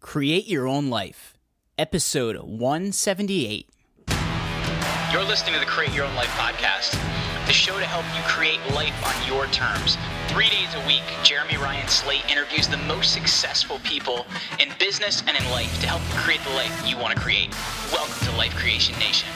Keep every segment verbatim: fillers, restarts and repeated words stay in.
Create Your Own Life, episode one seventy-eight. You're listening to the Create Your Own Life podcast, the show to help you create life on your terms. Three days a week, Jeremy Ryan Slate interviews the most successful people in business and in life to help you create the life you want to create. Welcome to Life Creation Nation.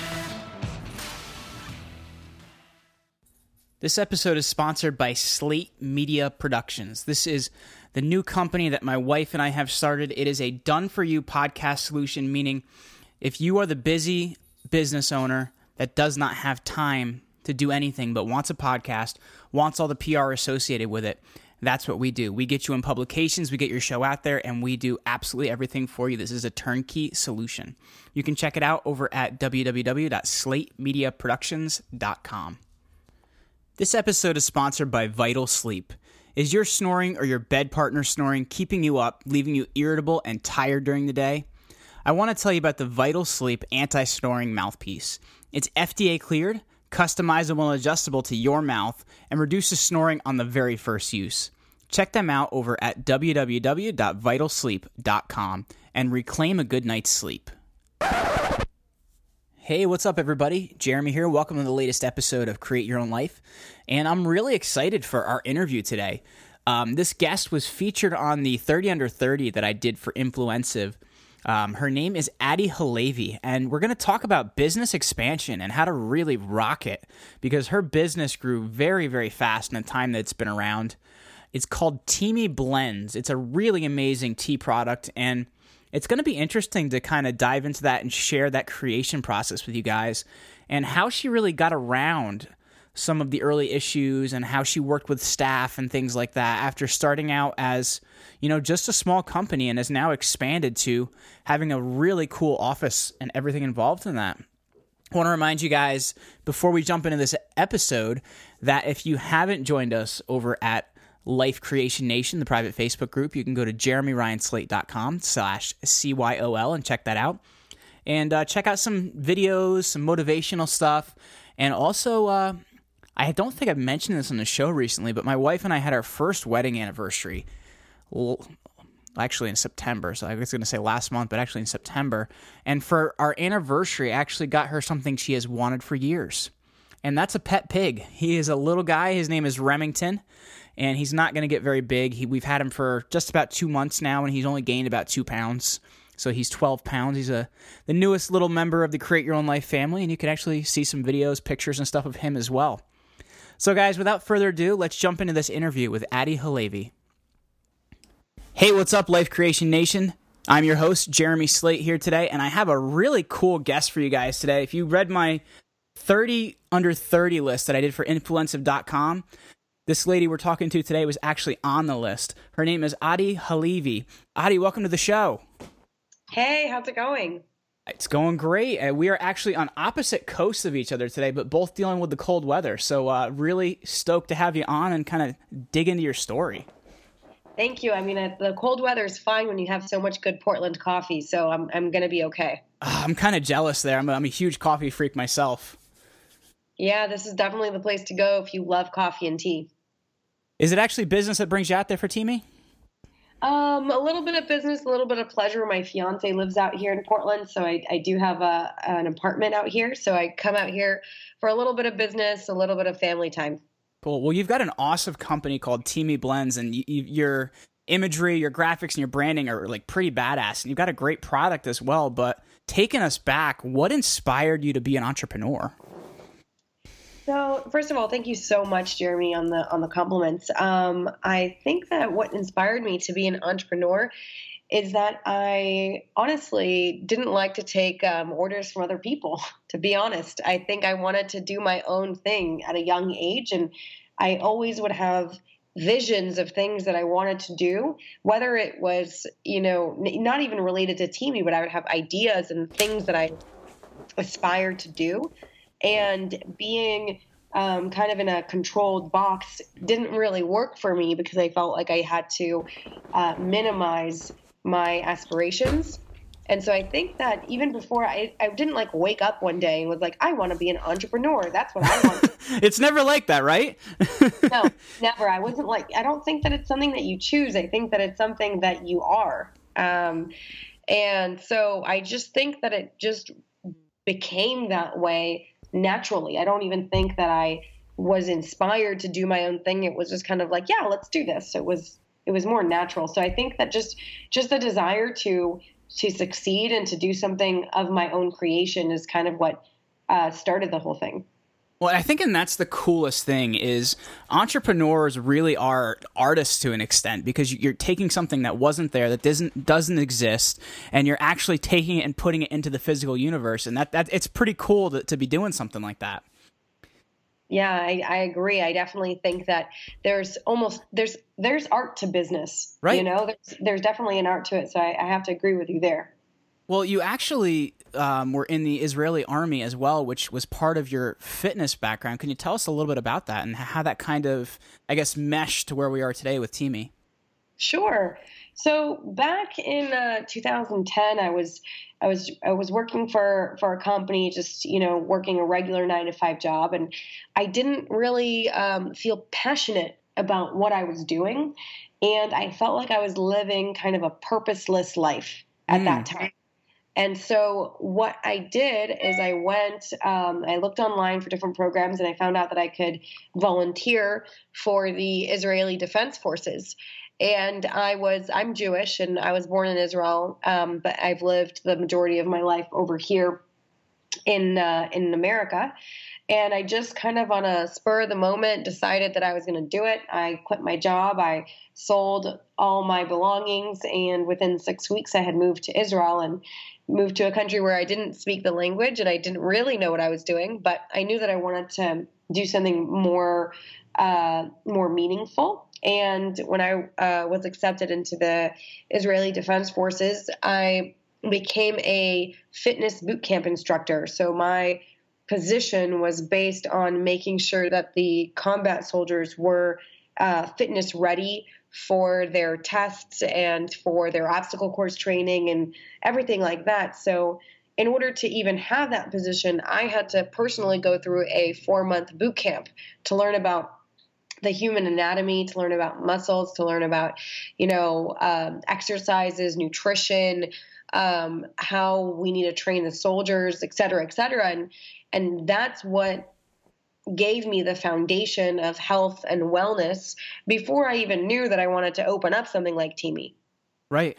This episode is sponsored by Slate Media Productions. This is the new company that my wife and I have started. It is a done-for-you podcast solution, meaning if you are the busy business owner that does not have time to do anything but wants a podcast, wants all the P R associated with it, that's what we do. We get you in publications, we get your show out there, and we do absolutely everything for you. This is a turnkey solution. You can check it out over at w w w dot slate media productions dot com. This episode is sponsored by Vital Sleep. Is your snoring or your bed partner snoring keeping you up, leaving you irritable and tired during the day? I want to tell you about the Vital Sleep anti-snoring mouthpiece. It's F D A cleared, customizable and adjustable to your mouth, and reduces snoring on the very first use. Check them out over at w w w dot vital sleep dot com and reclaim a good night's sleep. Hey, what's up, everybody? Jeremy here. Welcome to the latest episode of Create Your Own Life. And I'm really excited for our interview today. Um, this guest was featured on the thirty under thirty that I did for Influensive. Um, her name is Adi Halevi, and we're going to talk about business expansion and how to really rock it because her business grew very, very fast in the time that it's been around. It's called Teamy Blends. It's a really amazing tea product, and it's going to be interesting to kind of dive into that and share that creation process with you guys and how she really got around some of the early issues and how she worked with staff and things like that after starting out as, you know, just a small company and has now expanded to having a really cool office and everything involved in that. I want to remind you guys before we jump into this episode that if you haven't joined us over at Life Creation Nation, the private Facebook group, you can go to jeremy ryan slate dot com slash C Y O L and check that out. And uh, check out some videos, some motivational stuff. And also, uh, I don't think I've mentioned this on the show recently, but my wife and I had our first wedding anniversary. Well, actually in September. So I was going to say last month, but actually in September. And for our anniversary, I actually got her something she has wanted for years. And that's a pet pig. He is a little guy. His name is Remington. And he's not going to get very big. He, we've had him for just about two months now, and he's only gained about two pounds. So he's twelve pounds. He's a the newest little member of the Create Your Own Life family, and you can actually see some videos, pictures, and stuff of him as well. So guys, without further ado, let's jump into this interview with Adi Halevi. Hey, what's up, Life Creation Nation? I'm your host, Jeremy Slate, here today, and I have a really cool guest for you guys today. If you read my thirty under thirty list that I did for influensive dot com, this lady we're talking to today was actually on the list. Her name is Adi Halevi. Adi, welcome to the show. Hey, how's it going? It's going great. Uh, we are actually on opposite coasts of each other today, but both dealing with the cold weather. So uh, really stoked to have you on and kind of dig into your story. Thank you. I mean, uh, the cold weather is fine when you have so much good Portland coffee, so I'm I'm going to be okay. Uh, I'm kind of jealous there. I'm a, I'm a huge coffee freak myself. Yeah, this is definitely the place to go if you love coffee and tea. Is it actually business that brings you out there for Teamy? Um, a little bit of business, a little bit of pleasure. My fiance lives out here in Portland, so I, I do have a, an apartment out here. So I come out here for a little bit of business, a little bit of family time. Cool. Well, you've got an awesome company called Teamy Blends, and you, you, your imagery, your graphics, and your branding are like pretty badass. And you've got a great product as well. But taking us back, what inspired you to be an entrepreneur? So first of all, thank you so much, Jeremy, on the on the compliments. Um, I think that what inspired me to be an entrepreneur is that I honestly didn't like to take um, orders from other people, to be honest. I think I wanted to do my own thing at a young age, and I always would have visions of things that I wanted to do, whether it was, you know, n- not even related to Teamy, but I would have ideas and things that I aspired to do. And being um, kind of in a controlled box didn't really work for me because I felt like I had to uh, minimize my aspirations. And so I think that even before I, I didn't like wake up one day and was like, I want to be an entrepreneur. That's what I want. It's never like that, right? No, never. I wasn't like, I don't think that it's something that you choose. I think that it's something that you are. Um, and so I just think that it just became that way naturally. I don't even think that I was inspired to do my own thing. It was just kind of like, yeah, let's do this. It was it was more natural. So I think that just just the desire to to succeed and to do something of my own creation is kind of what uh, started the whole thing. Well, I think, and that's the coolest thing, is entrepreneurs really are artists to an extent, because you're taking something that wasn't there, that doesn't doesn't exist, and you're actually taking it and putting it into the physical universe, and that, that it's pretty cool to, to be doing something like that. Yeah, I, I agree. I definitely think that there's almost there's there's art to business, right? You know, there's there's definitely an art to it. So I, I have to agree with you there. Well, you actually um, were in the Israeli army as well, which was part of your fitness background. Can you tell us a little bit about that and how that kind of, I guess, meshed to where we are today with Teami? Sure. So back in uh, two thousand ten, I was I was I was working for for a company, just you know, working a regular nine to five job, and I didn't really um, feel passionate about what I was doing, and I felt like I was living kind of a purposeless life at mm. that time. And so what I did is I went, um, I looked online for different programs, and I found out that I could volunteer for the Israeli Defense Forces. And I was, I'm Jewish, and I was born in Israel, um, but I've lived the majority of my life over here in uh, in America. And I just kind of on a spur of the moment decided that I was going to do it. I quit my job. I sold all my belongings. And within six weeks, I had moved to Israel and moved to a country where I didn't speak the language and I didn't really know what I was doing. But I knew that I wanted to do something more, uh, more meaningful. And when I uh, was accepted into the Israeli Defense Forces, I became a fitness boot camp instructor. So my position was based on making sure that the combat soldiers were uh, fitness ready for their tests and for their obstacle course training and everything like that. So in order to even have that position, I had to personally go through a four-month boot camp to learn about the human anatomy, to learn about muscles, to learn about, you know, um, exercises, nutrition, um, how we need to train the soldiers, et cetera, et cetera. And, and that's what gave me the foundation of health and wellness before I even knew that I wanted to open up something like Teami. Right.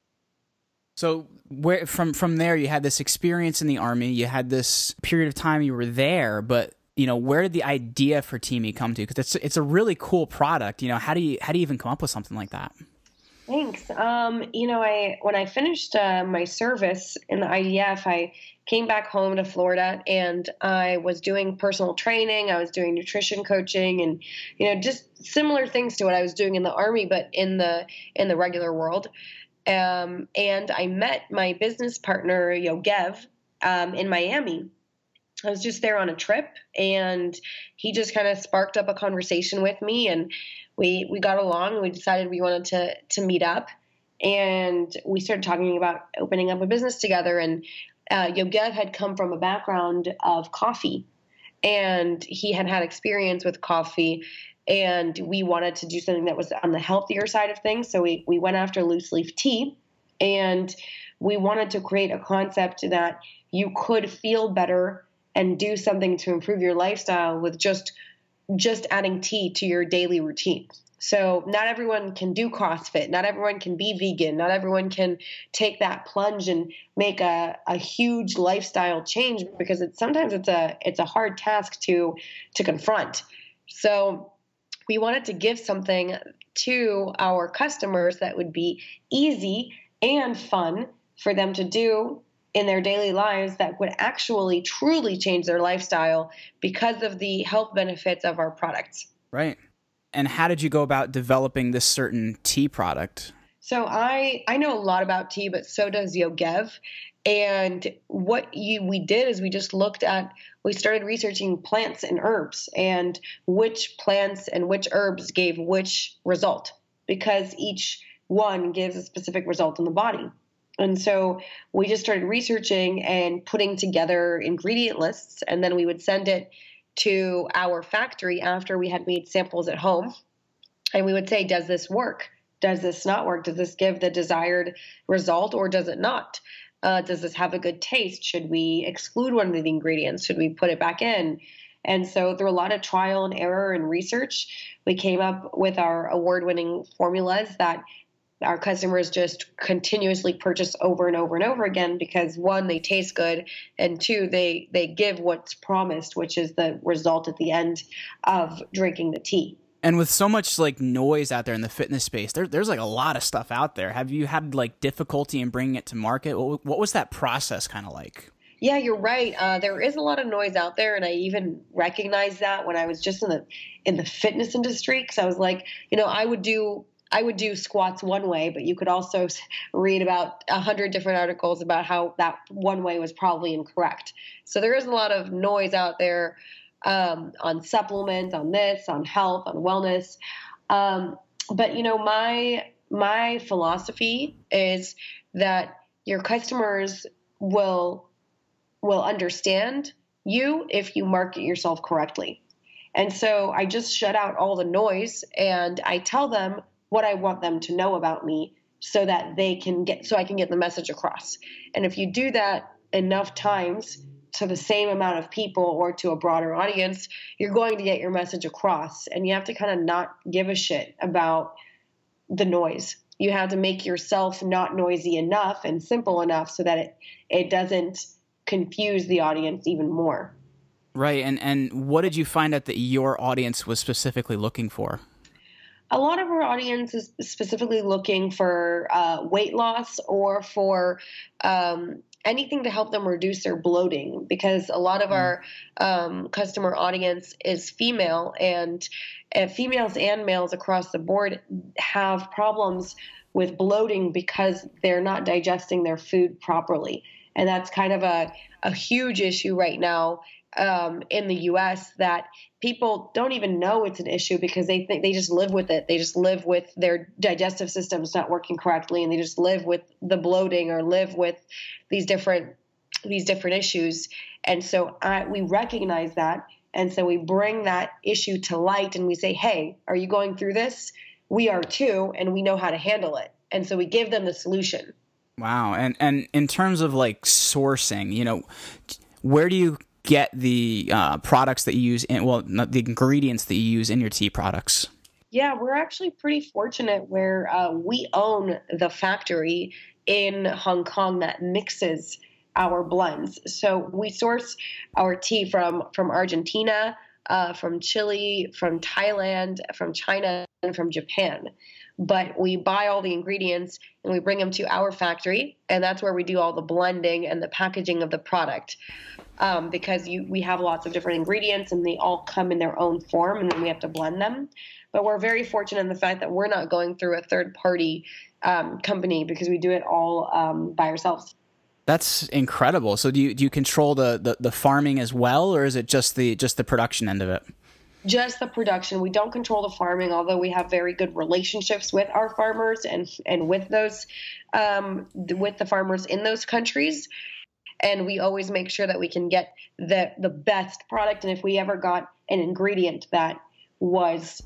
So where from from there, you had this experience in the Army, you had this period of time you were there, but you know, where did the idea for Teami come to? Because it's it's a really cool product. You know, how do you how do you even come up with something like that? Thanks. Um, you know, I when I finished uh, my service in the I D F, I came back home to Florida, and I was doing personal training. I was doing nutrition coaching, and you know, just similar things to what I was doing in the Army, but in the in the regular world. Um, and I met my business partner Yogev um, in Miami. I was just there on a trip, and he just kind of sparked up a conversation with me, and we we got along, and we decided we wanted to to meet up, and we started talking about opening up a business together. And uh, Yogev had come from a background of coffee, and he had had experience with coffee, and we wanted to do something that was on the healthier side of things. So we we went after loose leaf tea, and we wanted to create a concept that you could feel better and do something to improve your lifestyle with just just adding tea to your daily routine. So not everyone can do CrossFit. Not everyone can be vegan. Not everyone can take that plunge and make a, a huge lifestyle change, because it's sometimes it's a it's a hard task to to confront. So we wanted to give something to our customers that would be easy and fun for them to do in their daily lives, that would actually truly change their lifestyle because of the health benefits of our products. Right. And how did you go about developing this certain tea product? So I, I know a lot about tea, but so does Yogev. And what you, we did is we just looked at, we started researching plants and herbs and which plants and which herbs gave which result, because each one gives a specific result in the body. And so we just started researching and putting together ingredient lists, and then we would send it to our factory after we had made samples at home. And we would say, does this work? does this not work? Does this give the desired result or does it not? Uh, does this have a good taste? Should we exclude one of the ingredients? Should we put it back in? And so through a lot of trial and error and research, we came up with our award-winning formulas that our customers just continuously purchase over and over and over again because, one, they taste good, and two, they they give what's promised, which is the result at the end of drinking the tea. And with so much like noise out there in the fitness space, there, there's like a lot of stuff out there. Have you had like difficulty in bringing it to market? What, what was that process kind of like? Yeah, you're right. Uh, there is a lot of noise out there, and I even recognized that when I was just in the in the fitness industry, because I was like, you know, I would do I would do squats one way, but you could also read about a hundred different articles about how that one way was probably incorrect. So there is a lot of noise out there um, on supplements, on this, on health, on wellness. Um, but you know, my my philosophy is that your customers will will understand you if you market yourself correctly. And so I just shut out all the noise and I tell them what I want them to know about me so that they can get, so I can get the message across. And if you do that enough times to the same amount of people or to a broader audience, you're going to get your message across. And you have to kind of not give a shit about the noise. You have to make yourself not noisy enough and simple enough so that it, it doesn't confuse the audience even more. Right. And and what did you find out that your audience was specifically looking for? A lot of our audience is specifically looking for uh, weight loss or for um, anything to help them reduce their bloating, because a lot of mm. our um, customer audience is female, and uh, females and males across the board have problems with bloating because they're not digesting their food properly. And that's kind of a, a huge issue right now um, in the U S that people don't even know it's an issue because they think they just live with it. They just live with their digestive systems not working correctly, and they just live with the bloating or live with these different these different issues. And so I, we recognize that, and so we bring that issue to light, and we say, "Hey, are you going through this? We are too, and we know how to handle it." And so we give them the solution. Wow. And and in terms of like sourcing, you know, where do you get the uh, products that you use in, well, not the ingredients that you use in your tea products? Yeah, we're actually pretty fortunate where uh, we own the factory in Hong Kong that mixes our blends. So we source our tea from, from Argentina, uh, from Chile, from Thailand, from China, and from Japan. But we buy all the ingredients and we bring them to our factory, and that's where we do all the blending and the packaging of the product. Um, because you, we have lots of different ingredients and they all come in their own form, and then we have to blend them. But we're very fortunate in the fact that we're not going through a third-party um, company because we do it all um, by ourselves. That's incredible. So do you do you control the, the, the farming as well, or is it just the just the production end of it? Just the production. We don't control the farming, although we have very good relationships with our farmers and and with those um, with the farmers in those countries. And we always make sure that we can get the the best product. And if we ever got an ingredient that was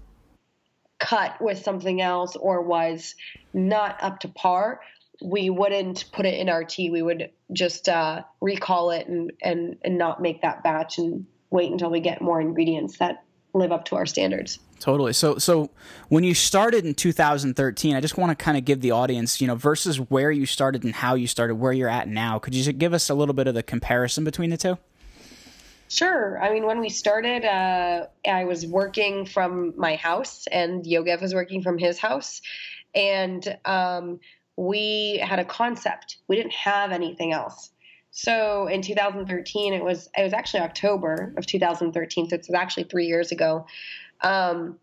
cut with something else or was not up to par, we wouldn't put it in our tea. We would just uh, recall it and, and, and not make that batch and wait until we get more ingredients that live up to our standards. Totally. So, so when you started in two thousand thirteen, I just want to kind of give the audience, you know, versus where you started and how you started, where you're at now. Could you give us a little bit of the comparison between the two? Sure. I mean, when we started, uh, I was working from my house, and Yogev was working from his house, and um, we had a concept. We didn't have anything else. So in two thousand thirteen, it was it was actually October of two thousand thirteen, so it's actually three years ago. Um,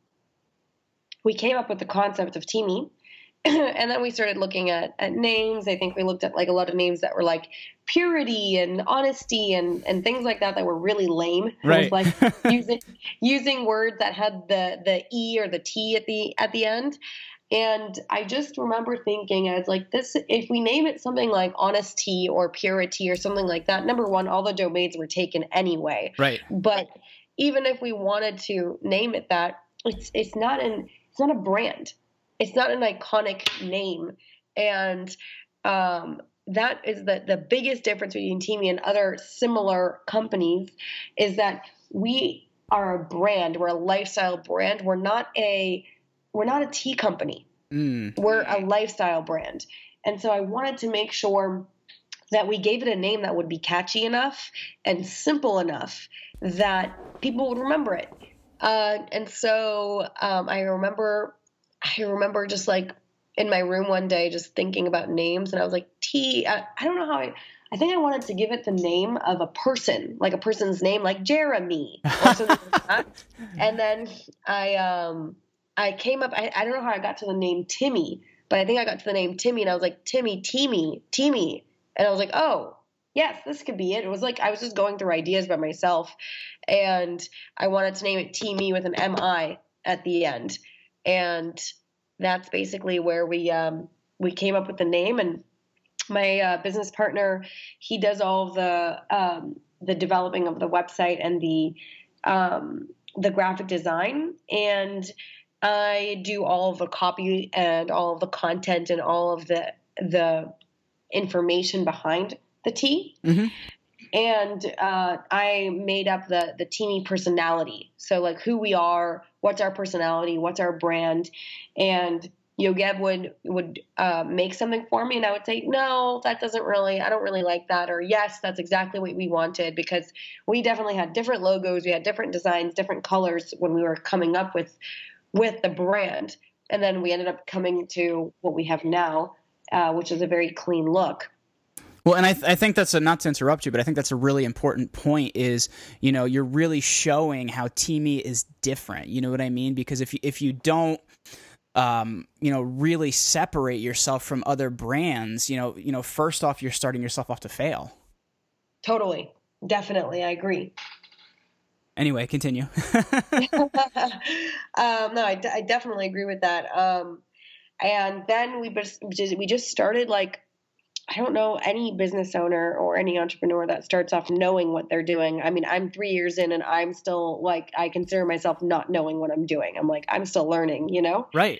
we came up with the concept of Teami, and then we started looking at, at names. I think we looked at like a lot of names that were like purity and honesty and, and things like that that were really lame. Right. It was like using using words that had the the E or the T at the at the end. And I just remember thinking, I was like, this, if we name it something like honesty or purity or something like that, number one, all the domains were taken anyway. Right. But even if we wanted to name it that, it's it's not an it's not a brand. it's not an iconic name. And um, that is the, the biggest difference between Teami and other similar companies, is that we are a brand. We're a lifestyle brand. We're not a, we're not a tea company. Mm. We're a lifestyle brand. And so I wanted to make sure that we gave it a name that would be catchy enough and simple enough that people would remember it. Uh, and so um, I remember, I remember just like in my room one day, just thinking about names, and I was like, T, I, I don't know how I, I think I wanted to give it the name of a person, like a person's name, like Jeremy or something like that. And then I, um, I came up, I, I don't know how I got to the name Timmy, but I think I got to the name Timmy, and I was like, Timmy, Teami, Teami. And I was like, oh, yes, this could be it. It was like I was just going through ideas by myself, and I wanted to name it Teami with an M I at the end. And that's basically where we um, we came up with the name. And my uh, business partner, he does all of the um, the developing of the website and the um, the graphic design, and I do all of the copy and all of the content and all of the the information behind the tea. Mm-hmm. And uh, I made up the the Teami personality. So like who we are, what's our personality, what's our brand. And Yogev would would uh, make something for me, and I would say, no, that doesn't really, I don't really like that. Or yes, that's exactly what we wanted, because we definitely had different logos, we had different designs, different colors when we were coming up with with the brand. And then we ended up coming to what we have now, Uh, which is a very clean look. Well, and I, th- I think that's a, not to interrupt you, but I think that's a really important point is, you know, you're really showing how Teami is different. You know what I mean? Because if you, if you don't, um, you know, really separate yourself from other brands, you know, you know, first off, you're starting yourself off to fail. Totally. Definitely. I agree. Anyway, continue. um, no, I, d- I definitely agree with that. Um, And then we just, we just started like, I don't know any business owner or any entrepreneur that starts off knowing what they're doing. I mean, I'm three years in and I'm still like, I consider myself not knowing what I'm doing. I'm like, I'm still learning, you know? Right.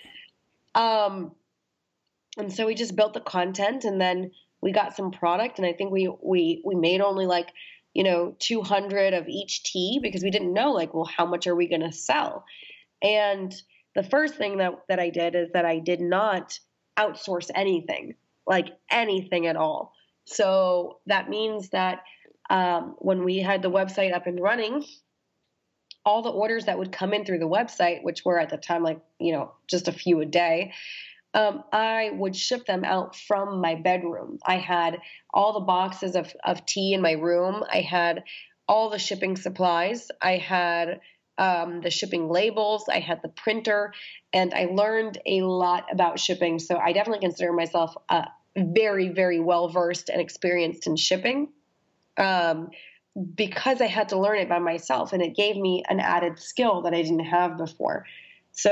Um, and so we just built the content, and then we got some product, and I think we, we, we made only like, you know, two hundred of each tea, because we didn't know like, well, how much are we going to sell? And the first thing that, that I did is that I did not outsource anything, like anything at all. So that means that um, when we had the website up and running, all the orders that would come in through the website, which were at the time like, you know, just a few a day, um, I would ship them out from my bedroom. I had all the boxes of, of tea in my room. I had all the shipping supplies. I had Um, the shipping labels, I had the printer, and I learned a lot about shipping. So I definitely consider myself uh, very, very well-versed and experienced in shipping um, because I had to learn it by myself, and it gave me an added skill that I didn't have before. So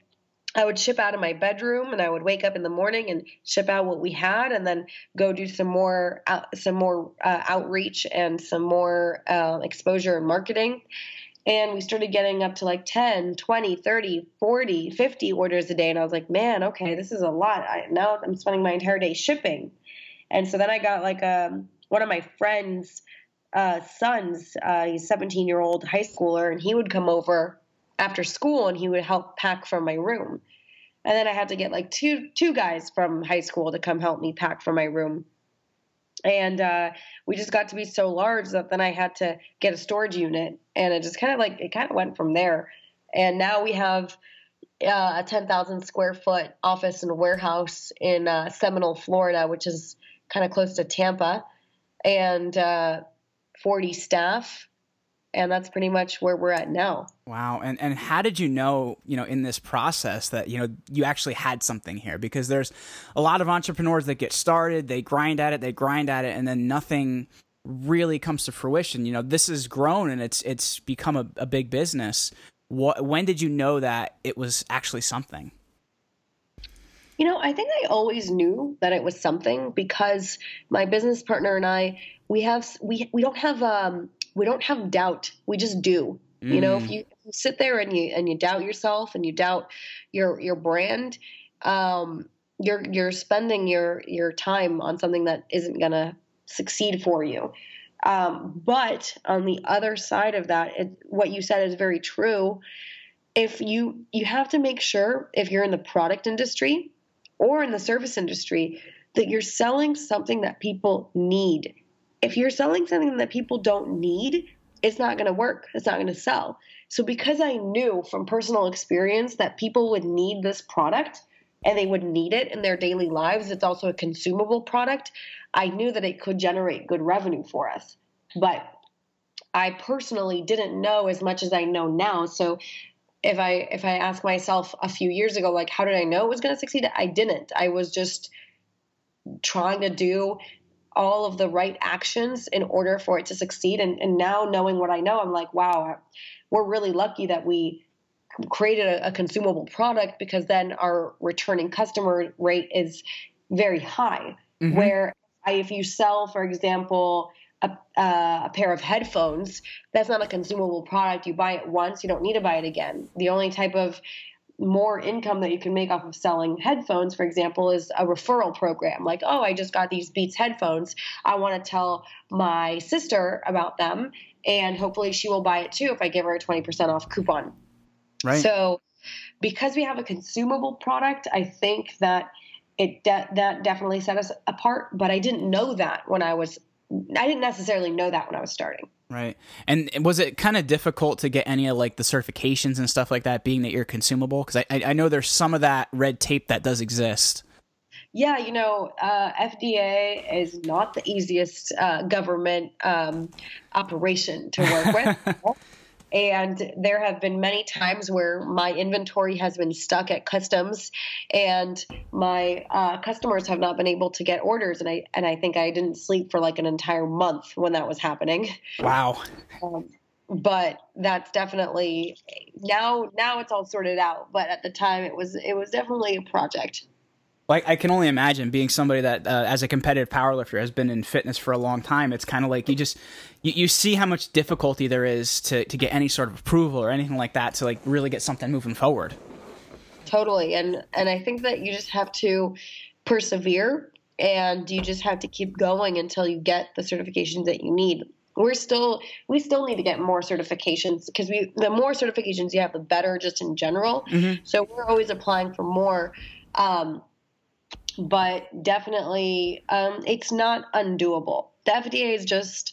I would ship out of my bedroom, and I would wake up in the morning and ship out what we had, and then go do some more, uh, some more uh, outreach and some more uh, exposure and marketing. And we started getting up to like ten, twenty, thirty, forty, fifty orders a day. And I was like, man, okay, this is a lot. I, now I'm spending my entire day shipping. And so then I got like um, one of my friends' uh, sons, uh, he's a seventeen-year-old high schooler, and he would come over after school and he would help pack from my room. And then I had to get like two two guys from high school to come help me pack from my room. And uh, we just got to be so large that then I had to get a storage unit, and it just kind of like, it kind of went from there. And now we have uh, a ten thousand square foot office and warehouse in uh, Seminole, Florida, which is kind of close to Tampa, and uh, forty staff. And that's pretty much where we're at now. Wow. And and how did you know, you know, in this process that, you know, you actually had something here? Because there's a lot of entrepreneurs that get started, they grind at it, they grind at it, and then nothing really comes to fruition. You know, this has grown and it's it's become a, a big business. What, when did you know that it was actually something? You know, I think I always knew that it was something because my business partner and I, we have we we don't have um we don't have doubt. We just do. Mm. You know, if you, if you sit there and you and you doubt yourself and you doubt your your brand, um, you're you're spending your your time on something that isn't going to succeed for you. Um, but on the other side of that, it, what you said is very true. If you you have to make sure, if you're in the product industry or in the service industry, that you're selling something that people need. If you're selling something that people don't need, it's not going to work. It's not going to sell. So because I knew from personal experience that people would need this product and they would need it in their daily lives, it's also a consumable product, I knew that it could generate good revenue for us. But I personally didn't know as much as I know now. So if I if I ask myself a few years ago, like, how did I know it was going to succeed? I didn't. I was just trying to do all of the right actions in order for it to succeed. And, and now knowing what I know, I'm like, wow, we're really lucky that we created a, a consumable product, because then our returning customer rate is very high. Mm-hmm. Where I, if you sell, for example, a, uh, a pair of headphones, that's not a consumable product. You buy it once, you don't need to buy it again. The only type of more income that you can make off of selling headphones, for example, is a referral program. Like, oh, I just got these Beats headphones. I want to tell my sister about them, and hopefully she will buy it too if I give her a twenty percent off coupon. Right. So because we have a consumable product, I think that it de- that definitely set us apart. But I didn't know that when I was I didn't necessarily know that when I was starting. Right. And was it kind of difficult to get any of like the certifications and stuff like that, being that you're consumable? Because I, I know there's some of that red tape that does exist. Yeah, you know, uh, F D A is not the easiest uh, government um, operation to work with. And there have been many times where my inventory has been stuck at customs, and my uh, customers have not been able to get orders. And I and I think I didn't sleep for like an entire month when that was happening. Wow. Um, but that's definitely now now it's all sorted out. But at the time, it was it was definitely a project. Like, I can only imagine being somebody that, uh, as a competitive powerlifter, has been in fitness for a long time. It's kind of like you just you, you see how much difficulty there is to, to get any sort of approval or anything like that to like really get something moving forward. Totally, and and I think that you just have to persevere, and you just have to keep going until you get the certifications that you need. We're still we still need to get more certifications, because we the more certifications you have, the better, just in general. Mm-hmm. So we're always applying for more. Um, But definitely, um, it's not undoable. The F D A is just,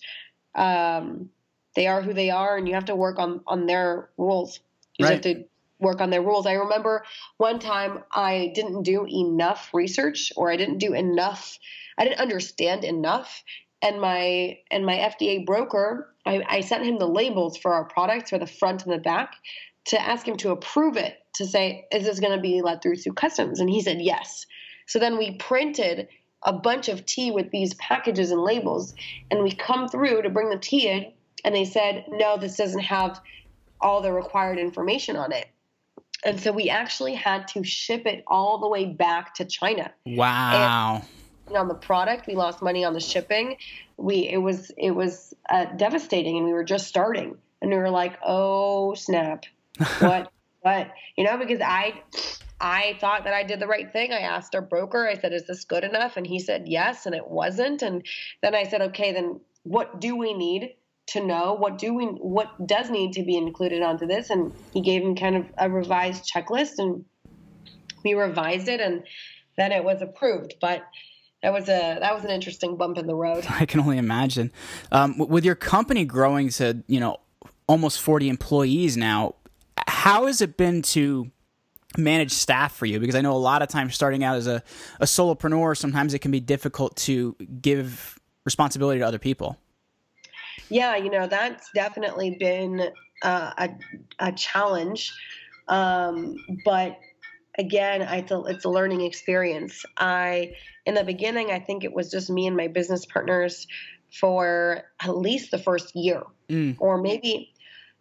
um, they are who they are, and you have to work on, on their rules. You right. have to work on their rules. I remember one time I didn't do enough research, or I didn't do enough, I didn't understand enough. And my and my F D A broker, I, I sent him the labels for our products, for the front and the back, to ask him to approve it, to say, is this going to be let through through customs? And he said yes. So then we printed a bunch of tea with these packages and labels, and we come through to bring the tea in, and they said, no, this doesn't have all the required information on it. And so we actually had to ship it all the way back to China. Wow. And on the product, we lost money on the shipping. We it was it was uh, devastating, and we were just starting, and we were like, oh snap, what what you know, because I. I thought that I did the right thing. I asked our broker, I said, is this good enough? And he said yes, and it wasn't. And then I said, okay, then what do we need to know? What do we, what does need to be included onto this? And he gave him kind of a revised checklist, and we revised it, and then it was approved. But that was a, that was an interesting bump in the road. I can only imagine. Um, with your company growing to, you know, almost forty employees now, how has it been to manage staff for you? Because I know a lot of times starting out as a, a solopreneur, sometimes it can be difficult to give responsibility to other people. Yeah, you know, that's definitely been uh, a, a challenge. Um, but again, I th- it's a learning experience. I, in the beginning, I think it was just me and my business partners for at least the first year, mm. or maybe,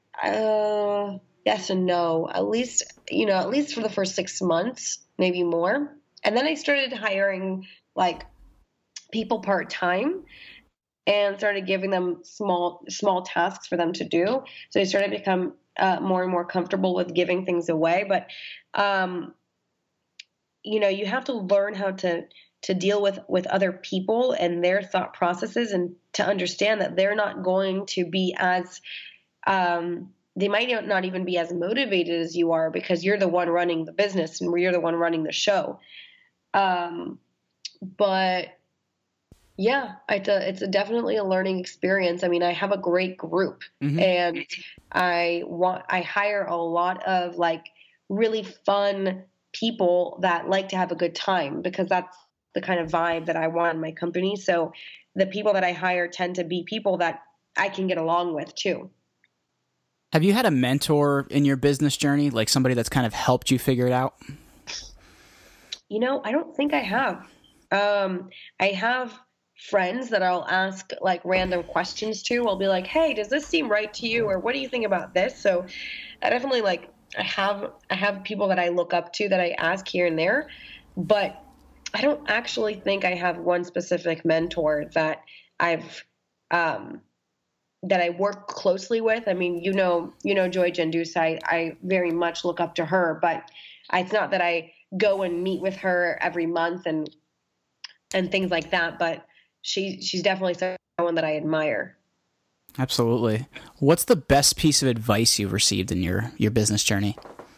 uh, yes and no, at least, you know, at least for the first six months, maybe more. And then I started hiring like people part-time and started giving them small, small tasks for them to do. So I started to become uh, more and more comfortable with giving things away. But um, you know, you have to learn how to to deal with with other people and their thought processes, and to understand that they're not going to be as um, they might not even be as motivated as you are, because you're the one running the business and you're the one running the show. Um, but yeah, it's a, it's a definitely a learning experience. I mean, I have a great group, mm-hmm. and I want, I hire a lot of like really fun people that like to have a good time, because that's the kind of vibe that I want in my company. So the people that I hire tend to be people that I can get along with too. Have you had a mentor in your business journey, like somebody that's kind of helped you figure it out? You know, I don't think I have. Um, I have friends that I'll ask like random questions to. I'll be like, hey, does this seem right to you? Or what do you think about this? So I definitely like, I have, I have people that I look up to that I ask here and there, but I don't actually think I have one specific mentor that I've, um, that I work closely with. I mean, you know, you know, Joy Jandus, I, I very much look up to her, but it's not that I go and meet with her every month and, and things like that, but she, she's definitely someone that I admire. Absolutely. What's the best piece of advice you've received in your, your business journey?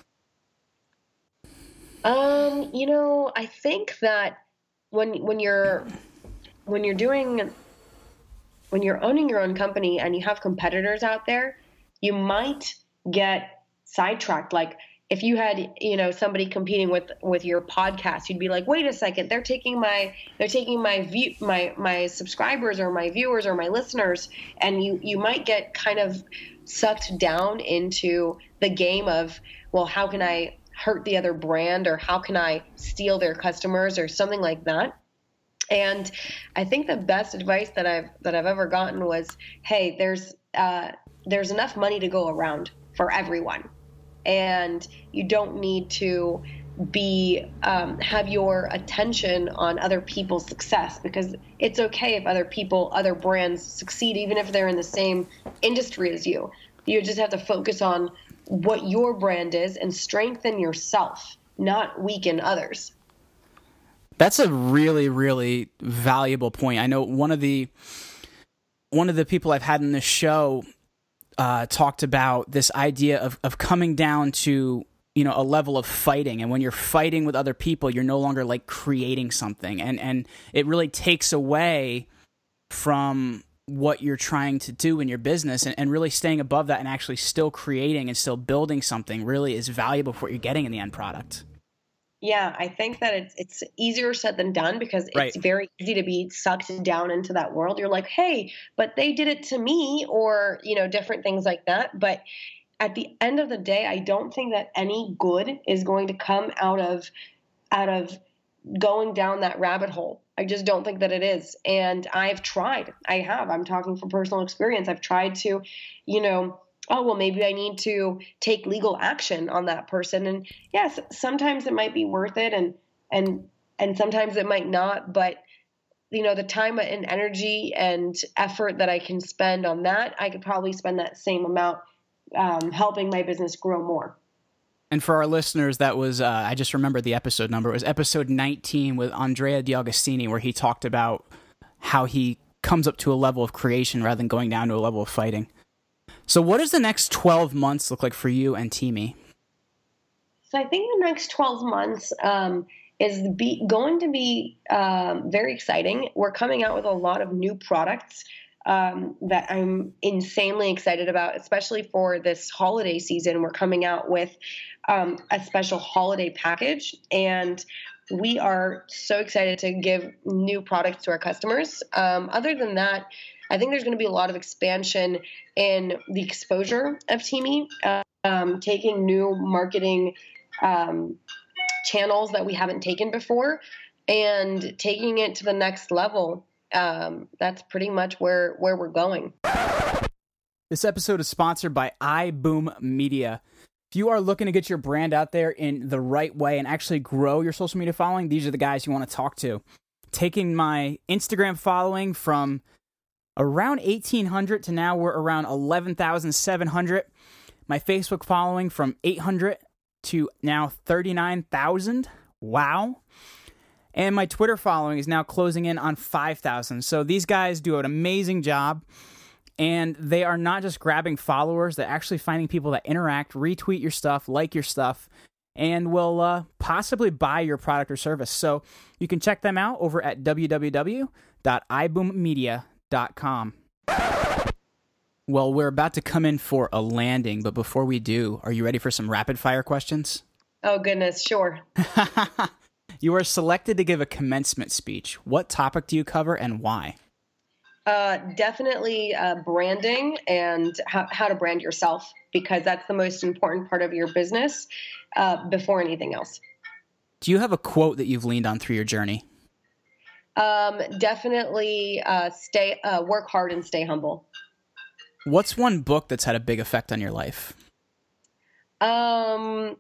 Um, you know, I think that when, when you're, when you're doing, when you're owning your own company and you have competitors out there, you might get sidetracked. Like if you had, you know, somebody competing with, with your podcast, you'd be like, wait a second, they're taking my, they're taking my view, my, my subscribers or my viewers or my listeners. And you, you might get kind of sucked down into the game of, well, how can I hurt the other brand, or how can I steal their customers or something like that? And I think the best advice that I've that I've ever gotten was, hey, there's uh, there's enough money to go around for everyone, and you don't need to be um, have your attention on other people's success, because it's okay if other people, other brands succeed, even if they're in the same industry as you. You just have to focus on what your brand is and strengthen yourself, not weaken others. That's a really, really valuable point. I know one of the one of the people I've had in this show uh, talked about this idea of, of coming down to, you know, a level of fighting. And when you're fighting with other people, you're no longer like creating something. And, and it really takes away from what you're trying to do in your business, and, and really staying above that and actually still creating and still building something really is valuable for what you're getting in the end product. Yeah, I think that it's it's easier said than done, because it's right. very easy to be sucked down into that world. You're like, hey, but they did it to me, or, you know, different things like that. But at the end of the day, I don't think that any good is going to come out of out of going down that rabbit hole. I just don't think that it is. And I've tried. I have. I'm talking from personal experience. I've tried to, you know, oh, well, maybe I need to take legal action on that person. And yes, sometimes it might be worth it, and and and sometimes it might not. But, you know, the time and energy and effort that I can spend on that, I could probably spend that same amount um, helping my business grow more. And for our listeners, that was, uh, I just remembered the episode number. It was episode nineteen with Andrea D'Agostini, where he talked about how he comes up to a level of creation rather than going down to a level of fighting. So what does the next twelve months look like for you and Teamy? So I think the next twelve months um, is be, going to be um, very exciting. We're coming out with a lot of new products um, that I'm insanely excited about, especially for this holiday season. We're coming out with um, a special holiday package, and we are so excited to give new products to our customers. Um, other than that, I think there's going to be a lot of expansion in the exposure of Teamy, um, taking new marketing um, channels that we haven't taken before and taking it to the next level. Um, that's pretty much where, where we're going. This episode is sponsored by iBoom Media. If you are looking to get your brand out there in the right way and actually grow your social media following, these are the guys you want to talk to. Taking my Instagram following from around eighteen hundred to now we're around eleven thousand seven hundred. My Facebook following from eight hundred to now thirty-nine thousand. Wow. And my Twitter following is now closing in on five thousand. So these guys do an amazing job. And they are not just grabbing followers, they're actually finding people that interact, retweet your stuff, like your stuff, and will uh, possibly buy your product or service. So you can check them out over at w w w dot i boom media dot com. Well, we're about to come in for a landing, but before we do, are you ready for some rapid fire questions? Oh, goodness, sure. You are selected to give a commencement speech. What topic do you cover and why? Uh, definitely uh, branding and how, how to brand yourself, because that's the most important part of your business uh, before anything else. Do you have a quote that you've leaned on through your journey? Um, definitely uh, stay, uh, work hard and stay humble. What's one book that's had a big effect on your life? Um,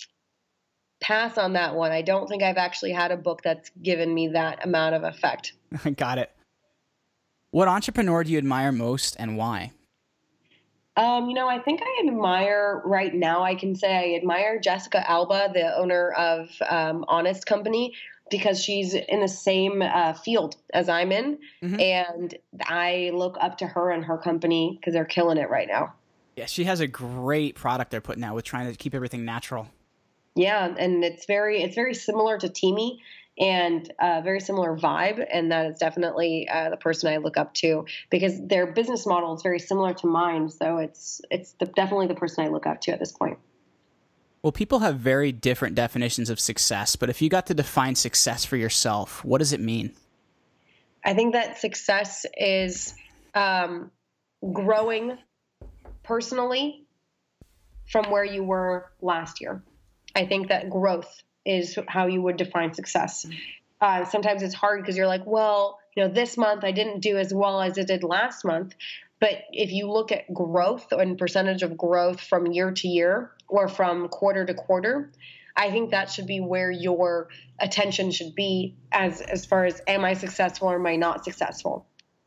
pass on that one. I don't think I've actually had a book that's given me that amount of effect. I got it. What entrepreneur do you admire most and why? Um, you know, I think I admire right now, I can say I admire Jessica Alba, the owner of um, Honest Company, because she's in the same uh, field as I'm in. Mm-hmm. And I look up to her and her company because they're killing it right now. Yeah, she has a great product they're putting out with trying to keep everything natural. Yeah, and it's very it's very similar to Teamy and a very similar vibe, and that is definitely uh, the person I look up to because their business model is very similar to mine. So it's it's the, definitely the person I look up to at this point. Well, people have very different definitions of success, but if you got to define success for yourself, what does it mean? I think that success is um, growing personally from where you were last year. I think that growth is how you would define success. Uh, sometimes it's hard because you're like, well, you know, this month I didn't do as well as I did last month. But if you look at growth and percentage of growth from year to year or from quarter to quarter, I think that should be where your attention should be as, as far as am I successful or am I not successful?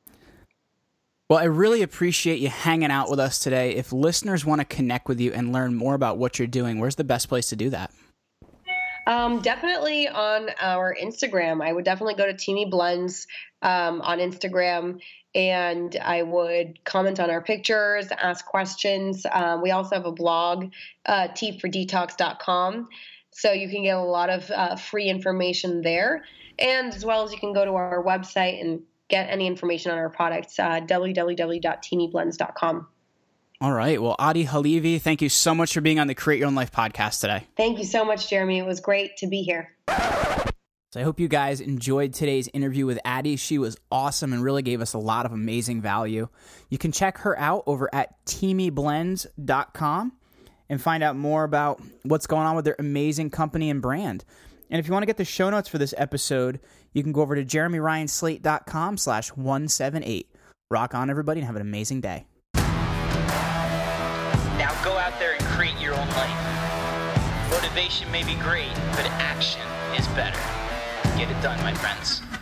Well, I really appreciate you hanging out with us today. If listeners want to connect with you and learn more about what you're doing, where's the best place to do that? Um, definitely on our Instagram. I would definitely go to Teamy Blends um, on Instagram, and I would comment on our pictures, ask questions. Um, we also have a blog, uh, tea for detox dot com, so you can get a lot of uh, free information there, and as well as you can go to our website and get any information on our products, uh, w w w dot teamy blends dot com. All right. Well, Adi Halevi, thank you so much for being on the Create Your Own Life podcast today. Thank you so much, Jeremy. It was great to be here. So I hope you guys enjoyed today's interview with Adi. She was awesome and really gave us a lot of amazing value. You can check her out over at teamy blends dot com and find out more about what's going on with their amazing company and brand. And if you want to get the show notes for this episode, you can go over to jeremy ryan slate dot com slash one seventy-eight. Rock on, everybody, and have an amazing day. Now go out there and create your own life. Motivation may be great, but action is better. Get it done, my friends.